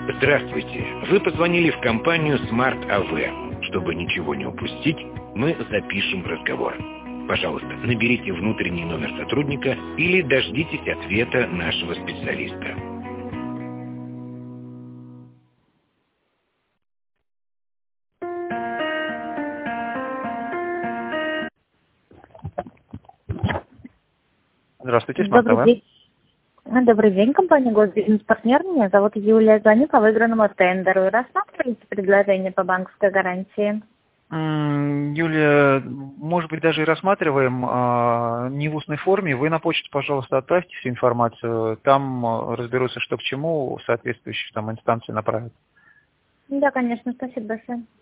Здравствуйте. Вы позвонили в компанию Smart AV. Чтобы ничего не упустить, мы запишем разговор. Пожалуйста, наберите внутренний номер сотрудника или дождитесь ответа нашего специалиста. Здравствуйте, Smart AV. Добрый день, компания Госбизнес-партнер. Меня зовут Юлия. Звоню по выигранному тендеру. Рассматриваете предложение по банковской гарантии? Юлия, может быть, даже и рассматриваем, не в устной форме. Вы на почту, пожалуйста, отправьте всю информацию. Там разберутся, что к чему, соответствующие там инстанции направят. Да, конечно. Спасибо большое.